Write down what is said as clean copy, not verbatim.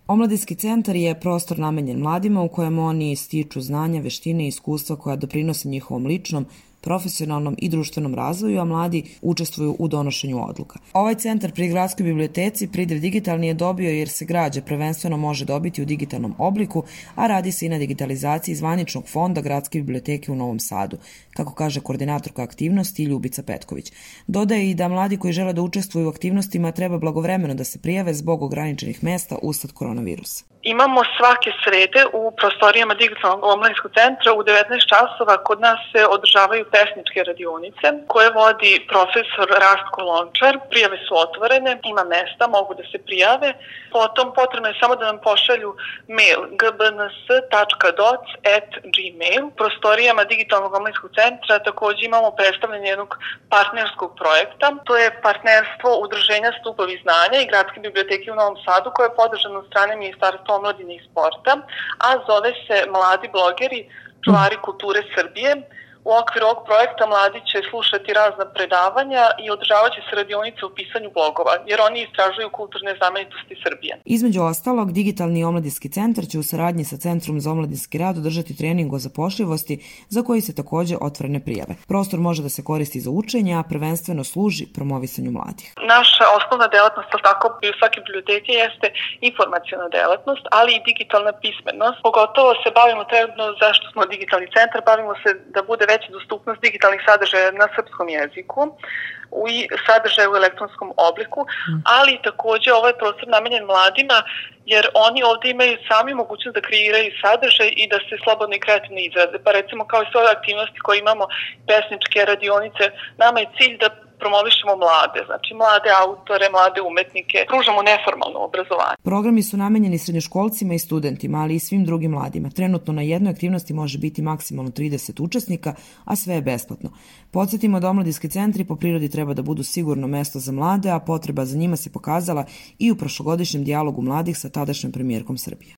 Omladinski centar je prostor namenjen mladima u kojem oni stiču znanja, veštine i iskustva koja doprinose njihovom ličnom, profesionalnom i društvenom razvoju, a mladi učestvuju u donošenju odluka. Ovaj centar pri Gradskoj biblioteci pridjev digitalni je dobio jer se građa prvenstveno može dobiti u digitalnom obliku, a radi se i na digitalizaciji zvaničnog fonda Gradske biblioteke u Novom Sadu, kako kaže koordinatorka aktivnosti Ljubica Petković. Dodaje i da mladi koji žele da učestvuju u aktivnostima treba blagovremeno da se prijave zbog ograničenih mesta usled koronavirusa. Imamo svake srede u prostorijama Digitalnog omladinskog centra u 19 časova kod nas se održavaju pesničke radionice koje vodi profesor Rastko Lončar. Prijave su otvorene, ima mesta, mogu da se prijave. Potom potrebno je samo da nam pošalju mail gbns.doc@gmail. U prostorijama Digitalnog omladinskog centra također imamo predstavljanje jednog partnerskog projekta. To je partnerstvo Udruženja Stupovi znanja i Gradske biblioteke u Novom Sadu koje je podržano od strane Ministarstva omladine i sporta, a zove se Mladi blogeri, čuvari kulture Srbije. U okviru ovog projekta mladi će slušati razna predavanja i održavat će se radionice u pisanju blogova, jer oni istražuju kulturne znamenitosti Srbije. Između ostalog, Digitalni omladinski centar će u saradnji sa Centrom za omladinski rad održati trening o zapošljivosti za koji se također otvorene prijave. Prostor može da se koristi za učenje, a prvenstveno služi promovisanju mladih. Naša osnovna delatnost, tako u svake biblioteke, jeste informaciona delatnost, ali i digitalna pismenost. Pogotovo se bavimo trenutno, zašto smo digitalni centar, bavimo se da bude veća dostupnost digitalnih sadržaja na srpskom jeziku i sadržaja u elektronskom obliku, ali također ovaj prostor namenjen mladima jer oni ovdje imaju sami mogućnost da kreiraju sadržaj i da se slobodno i kreativno izraze. Pa recimo kao i sve ove aktivnosti koje imamo, pesničke radionice, nama je cilj da promovišemo mlade, znači mlade autore, mlade umetnike, pružamo neformalno obrazovanje. Programi su namenjeni srednjoškolcima i studentima, ali i svim drugim mladima. Trenutno na jednoj aktivnosti može biti maksimalno 30 učesnika, a sve je besplatno. Podsjetimo da omladinski centri po prirodi treba da budu sigurno mesto za mlade, a potreba za njima se pokazala i u prošlogodišnjem dijalogu mladih sa tadašnjom premijerkom Srbije.